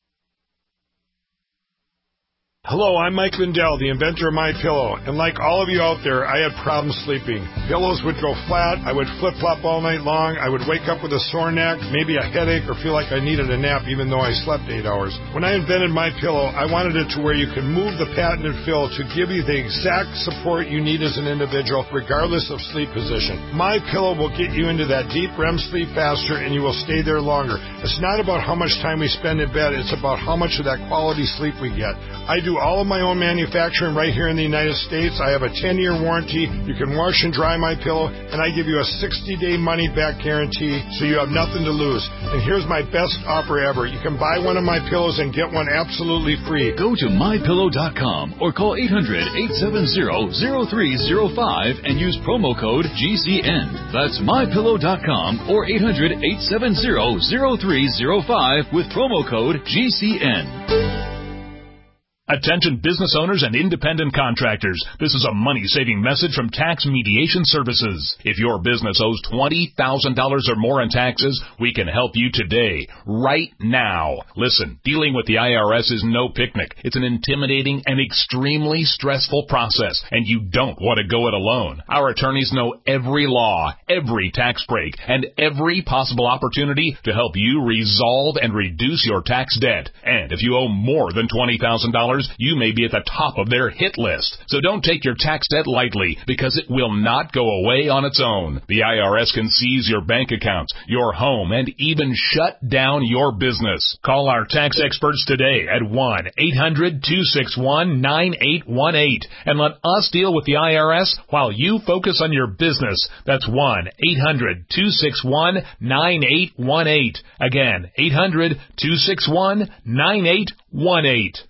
Hello, I'm Mike Lindell, the inventor of MyPillow, and like all of you out there, I had problems sleeping. Pillows would go flat, I would flip-flop all night long, I would wake up with a sore neck, maybe a headache, or feel like I needed a nap even though I slept eight hours. When I invented MyPillow, I wanted it to where you can move the patented fill to give you the exact support you need as an individual, regardless of sleep position. MyPillow will get you into that deep R E M sleep faster, and you will stay there longer. It's not about how much time we spend in bed, it's about how much of that quality sleep we get. I do all of my own manufacturing right here in the United States. I have a ten-year warranty. You can wash and dry my pillow, and I give you a sixty-day money-back guarantee, so you have nothing to lose. And here's my best offer ever. You can buy one of my pillows and get one absolutely free. Go to my pillow dot com or call eight hundred, eight seven zero, zero three zero five and use promo code G C N. That's my pillow dot com or eight hundred, eight seven zero, zero three zero five with promo code G C N. Attention business owners and independent contractors. This is a money-saving message from Tax Mediation Services. If your business owes twenty thousand dollars or more in taxes, we can help you today, right now. Listen, dealing with the I R S is no picnic. It's an intimidating and extremely stressful process, and you don't want to go it alone. Our attorneys know every law, every tax break, and every possible opportunity to help you resolve and reduce your tax debt. And if you owe more than twenty thousand dollars, you may be at the top of their hit list. So don't take your tax debt lightly, because it will not go away on its own. The I R S can seize your bank accounts, your home, and even shut down your business. Call our tax experts today at one eight hundred, two six one, nine eight one eight and let us deal with the I R S while you focus on your business. That's one eight hundred, two six one, nine eight one eight. Again, eight hundred, two six one, nine eight one eight.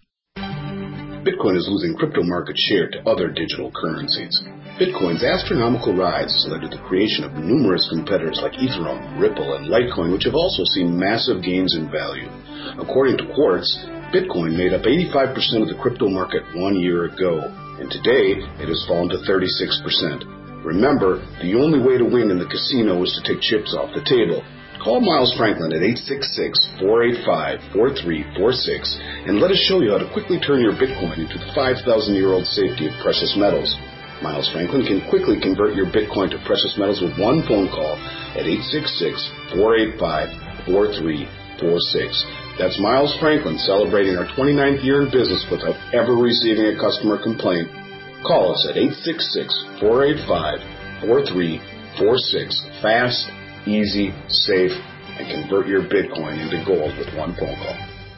Bitcoin is losing crypto market share to other digital currencies. Bitcoin's astronomical rise has led to the creation of numerous competitors like Ethereum, Ripple, and Litecoin, which have also seen massive gains in value. According to Quartz, Bitcoin made up eighty-five percent of the crypto market one year ago, and today it has fallen to thirty-six percent. Remember, the only way to win in the casino is to take chips off the table. Call Miles Franklin at eight six six, four eight five, four three four six and let us show you how to quickly turn your Bitcoin into the five thousand year old safety of precious metals. Miles Franklin can quickly convert your Bitcoin to precious metals with one phone call at eight six six, four eight five, four three four six. That's Miles Franklin celebrating our twenty-ninth year in business without ever receiving a customer complaint. Call us at eight six six, four eight five, four three four six. Fast, easy, safe, and convert your Bitcoin into gold with one phone call.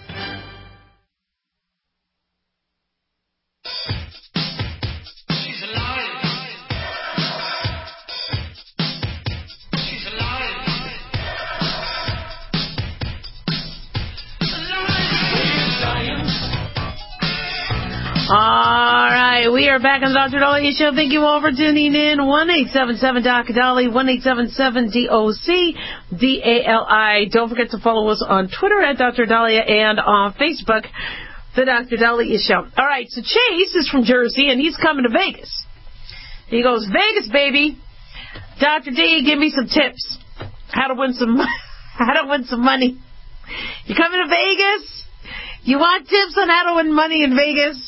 All right, we are back on the Doctor Dolly Show. Thank you all for tuning in. one eight seven seven D O C Dolly, one eight seven seven D O C D A L I. Don't forget to follow us on Twitter at Doctor Dahlia and on Facebook, The Doctor Dolly Show. All right, so Chase is from Jersey, and he's coming to Vegas. He goes, Vegas, baby. Doctor D, give me some tips. How to win some, how to win some money. You coming to Vegas? You want tips on how to win money in Vegas?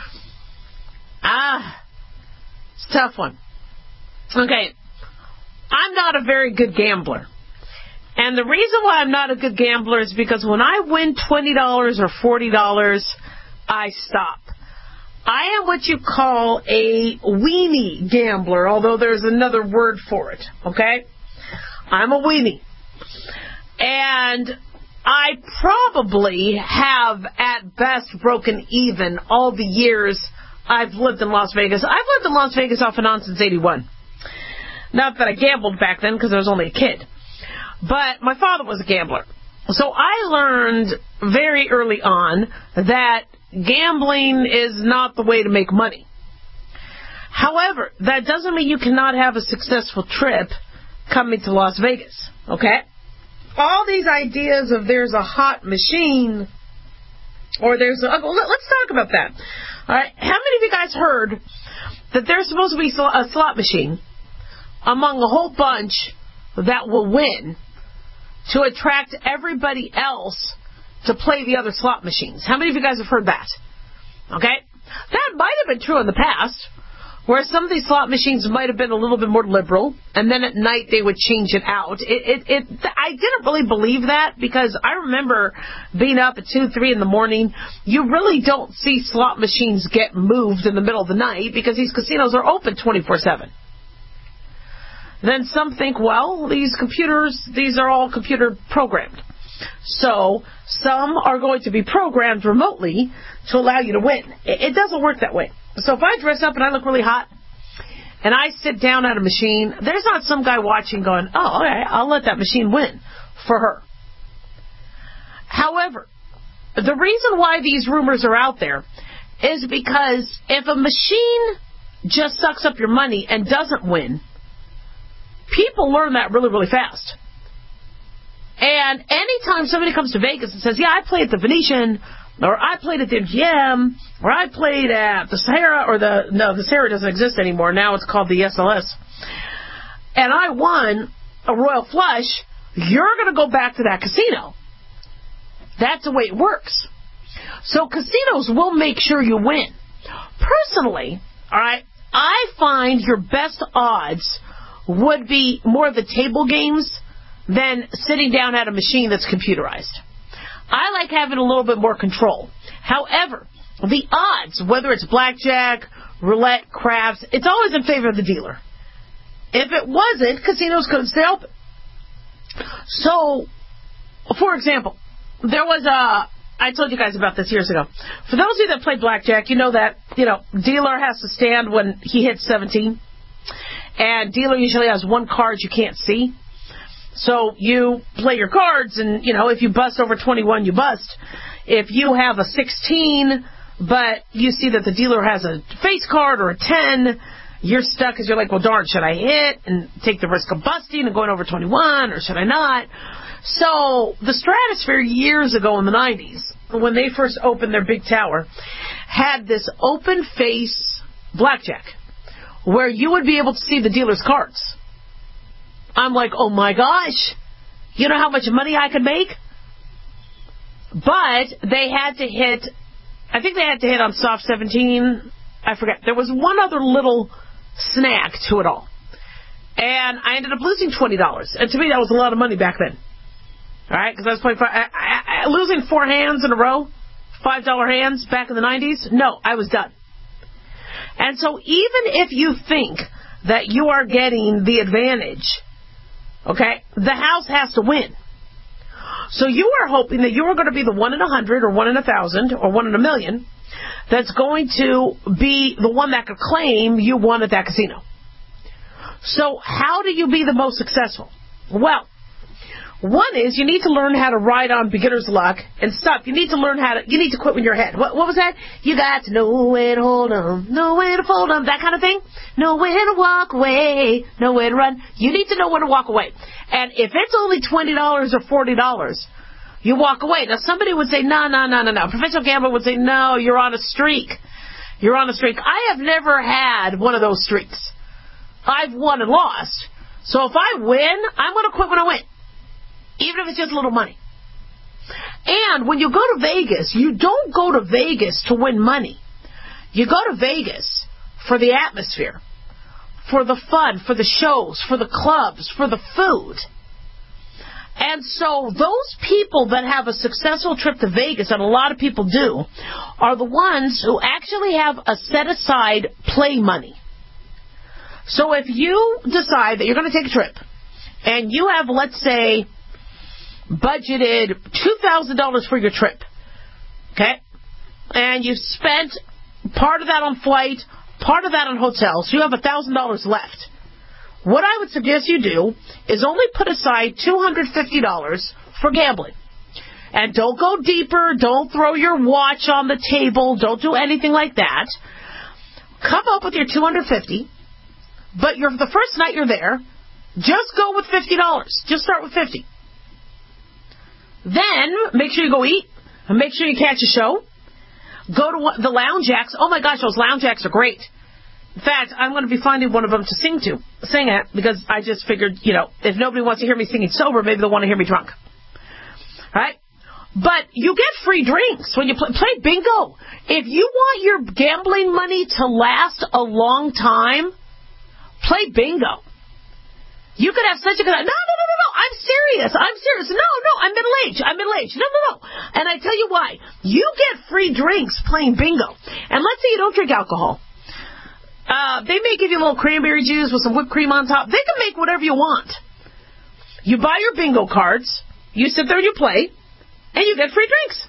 Ah, it's a tough one. Okay, I'm not a very good gambler. And the reason why I'm not a good gambler is because when I win twenty dollars or forty dollars, I stop. I am what you call a weenie gambler, although there's another word for it, okay? I'm a weenie. And I probably have, at best, broken even all the years I've lived in Las Vegas. I've lived in Las Vegas off and on since eighty-one. Not that I gambled back then, because I was only a kid. But my father was a gambler. So I learned very early on that gambling is not the way to make money. However, that doesn't mean you cannot have a successful trip coming to Las Vegas, okay? All these ideas of there's a hot machine or there's a... Let's talk about that. All right, how many of you guys heard that there's supposed to be a slot machine among a whole bunch that will win to attract everybody else to play the other slot machines? How many of you guys have heard that? Okay? That might have been true in the past, where some of these slot machines might have been a little bit more liberal, and then at night they would change it out. It, it, it, I didn't really believe that, because I remember being up at two, three in the morning. You really don't see slot machines get moved in the middle of the night, because these casinos are open twenty-four seven. Then some think, well, these computers, these are all computer programmed. So some are going to be programmed remotely to allow you to win. It, it doesn't work that way. So if I dress up and I look really hot and I sit down at a machine, there's not some guy watching going, oh, okay, I'll let that machine win for her. However, the reason why these rumors are out there is because if a machine just sucks up your money and doesn't win, people learn that really, really fast. And anytime somebody comes to Vegas and says, yeah, I played at the Venetian, or I played at the M G M, or I played at the Sahara, or the, no, the Sahara doesn't exist anymore. Now it's called the S L S. And I won a Royal Flush, you're going to go back to that casino. That's the way it works. So casinos will make sure you win. Personally, all right, I find your best odds would be more of the table games than sitting down at a machine that's computerized. I like having a little bit more control. However, the odds, whether it's blackjack, roulette, craps, it's always in favor of the dealer. If it wasn't, casinos couldn't stay open. So, for example, there was a... I told you guys about this years ago. For those of you that play blackjack, you know that, you know, dealer has to stand when he hits seventeen. And dealer usually has one card you can't see. So you play your cards, and, you know, if you bust over twenty-one, you bust. If you have a sixteen, but you see that the dealer has a face card or a ten, you're stuck because you're like, well, darn, should I hit and take the risk of busting and going over twenty-one, or should I not? So the Stratosphere years ago in the nineties, when they first opened their big tower, had this open face blackjack where you would be able to see the dealer's cards. I'm like, oh my gosh, you know how much money I could make? But they had to hit, I think they had to hit on soft seventeen, I forget. There was one other little snack to it all. And I ended up losing twenty dollars. And to me, that was a lot of money back then. All right, because I was playing, five, I, I, I, losing four hands in a row, five dollar hands back in the nineties, no, I was done. And so even if you think that you are getting the advantage, okay, the house has to win. So you are hoping that you are going to be the one in a hundred or one in a thousand or one in a million that's going to be the one that could claim you won at that casino. So how do you be the most successful? Well, one is you need to learn how to ride on beginner's luck and stop. You need to learn how to, you need to quit when you're ahead. What, what was that? You got to know when to hold 'em, know when to fold 'em, that kind of thing. Know when to walk away, know when to run. You need to know when to walk away. And if it's only twenty dollars or forty dollars, you walk away. Now somebody would say, no, no, no, no, no. Professional gambler would say, no, you're on a streak. You're on a streak. I have never had one of those streaks. I've won and lost. So if I win, I'm going to quit when I win. Even if it's just a little money. And when you go to Vegas, you don't go to Vegas to win money. You go to Vegas for the atmosphere, for the fun, for the shows, for the clubs, for the food. And so those people that have a successful trip to Vegas, and a lot of people do, are the ones who actually have a set-aside play money. So if you decide that you're going to take a trip, and you have, let's say, budgeted two thousand dollars for your trip, okay, and you've spent part of that on flight, part of that on hotels, so you have one thousand dollars left. What I would suggest you do is only put aside two hundred fifty dollars for gambling. And don't go deeper. Don't throw your watch on the table. Don't do anything like that. Come up with your two hundred fifty dollars, but you're, the first night you're there, just go with fifty dollars. Just start with fifty dollars. Then make sure you go eat, and make sure you catch a show. Go to the lounge acts. Oh, my gosh, those lounge acts are great. In fact, I'm going to be finding one of them to sing to, sing at, because I just figured, you know, if nobody wants to hear me singing sober, maybe they'll want to hear me drunk. Right? But you get free drinks when you play, play bingo. If you want your gambling money to last a long time, play bingo. You could have such a good... No, no, no, no, no. I'm serious. I'm serious. No, no, I'm middle-aged. I'm middle-aged. No, no, no. And I tell you why. You get free drinks playing bingo. And let's say you don't drink alcohol. Uh, they may give you a little cranberry juice with some whipped cream on top. They can make whatever you want. You buy your bingo cards, you sit there and you play, and you get free drinks.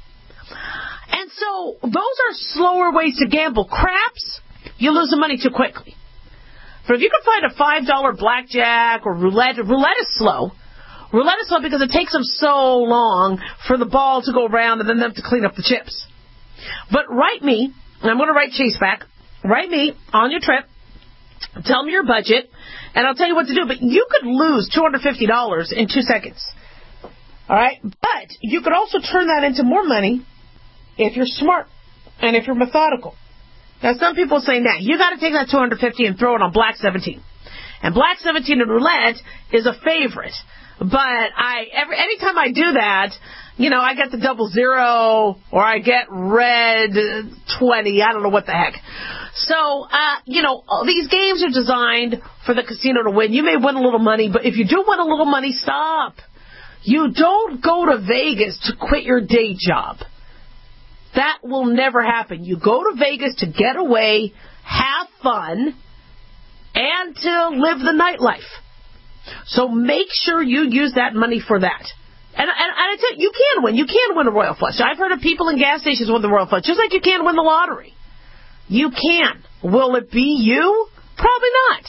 And so those are slower ways to gamble. Craps, you lose the money too quickly. But if you can find a five dollar blackjack or roulette, roulette is slow. Roulette is slow because it takes them so long for the ball to go around and then them to clean up the chips. But write me, and I'm going to write Chase back, write me on your trip, tell me your budget, and I'll tell you what to do. But you could lose two hundred fifty dollars in two seconds. All right? But you could also turn that into more money if you're smart and if you're methodical. Now, some people say, nah, you got to take that two hundred fifty dollars and throw it on Black seventeen. And Black seventeen and roulette is a favorite. But I every anytime I do that, you know, I get the double zero or I get red twenty. I don't know what the heck. So, uh, you know, these games are designed for the casino to win. You may win a little money, but if you do win a little money, stop. You don't go to Vegas to quit your day job. That will never happen. You go to Vegas to get away, have fun, and to live the nightlife. So make sure you use that money for that. And, and, and I tell you, you can win. You can win a Royal Flush. I've heard of people in gas stations win the Royal Flush, just like you can win the lottery. You can. Will it be you? Probably not.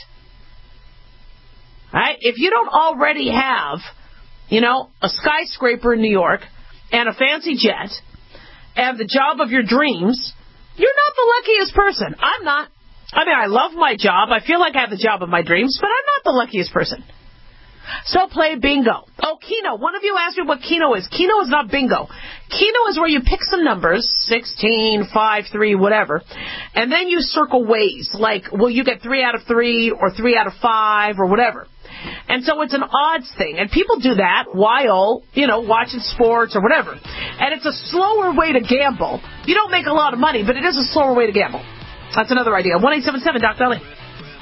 Right? If you don't already have, you know, a skyscraper in New York and a fancy jet and the job of your dreams, you're not the luckiest person. I'm not. I mean, I love my job. I feel like I have the job of my dreams, but I'm not the luckiest person. So play bingo. Oh, Keno. One of you asked me what Keno is. Keno is not bingo. Keno is where you pick some numbers, sixteen, five, three, whatever, and then you circle ways, like, will you get three out of three or three out of five or whatever. And so it's an odds thing. And people do that while, you know, watching sports or whatever. And it's a slower way to gamble. You don't make a lot of money, but it is a slower way to gamble. That's another idea. one eight seven seven, Doc Ellie.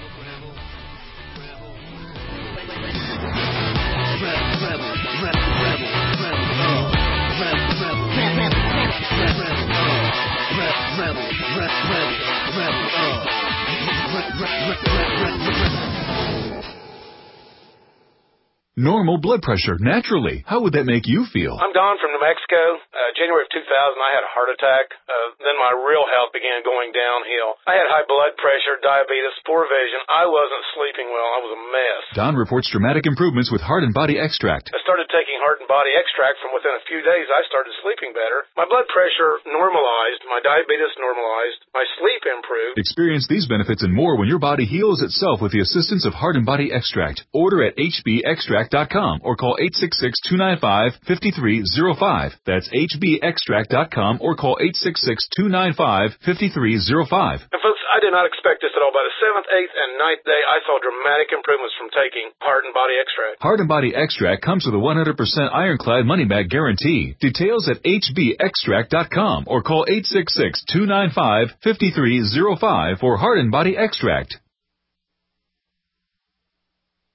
Normal blood pressure, naturally. How would that make you feel? I'm Don from New Mexico. Uh, January of two thousand, I had a heart attack. Uh, then my real health began going downhill. I had high blood pressure, diabetes, poor vision. I wasn't sleeping well. I was a mess. Don reports dramatic improvements with Heart and Body Extract. I started taking Heart and Body Extract. From within a few days, I started sleeping better. My blood pressure normalized. My diabetes normalized. My sleep improved. Experience these benefits and more when your body heals itself with the assistance of Heart and Body Extract. Order at H B extract dot com or call eight six six, two nine five, five three zero five. That's H B extract dot com or call eight six six, two nine five, five three zero five. And folks, I did not expect this at all. By the seventh, eighth, and ninth day, I saw dramatic improvements from taking Heart and Body Extract. Heart and Body Extract comes with a one hundred percent ironclad money-back guarantee. Details at H B extract dot com or call eight six six, two nine five, five three zero five for Heart and Body Extract.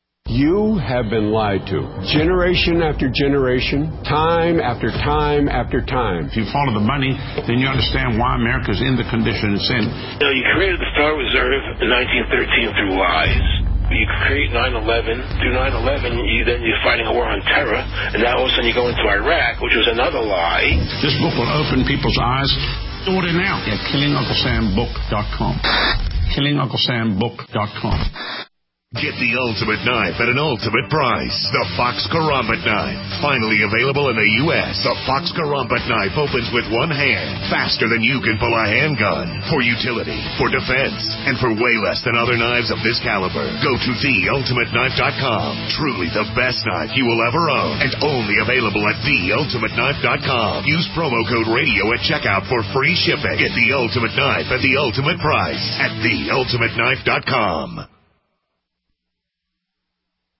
You have been lied to. Generation after generation, time after time after time. If you follow the money, then you understand why America's in the condition it's in. You know, you created the Federal Reserve in nineteen thirteen through lies. You create nine eleven. Through nine eleven, you, then you're fighting a war on terror, and now all of a sudden you go into Iraq, which was another lie. This book will open people's eyes. Order now at killing uncle sam book dot com. killing uncle sam book dot com. Get the ultimate knife at an ultimate price. The Fox Karambit knife. Finally available in the U S The Fox Karambit knife opens with one hand, faster than you can pull a handgun. For utility, for defense, and for way less than other knives of this caliber. Go to the ultimate knife dot com. Truly the best knife you will ever own. And only available at the ultimate knife dot com. Use promo code radio at checkout for free shipping. Get the ultimate knife at the ultimate price at the ultimate knife dot com.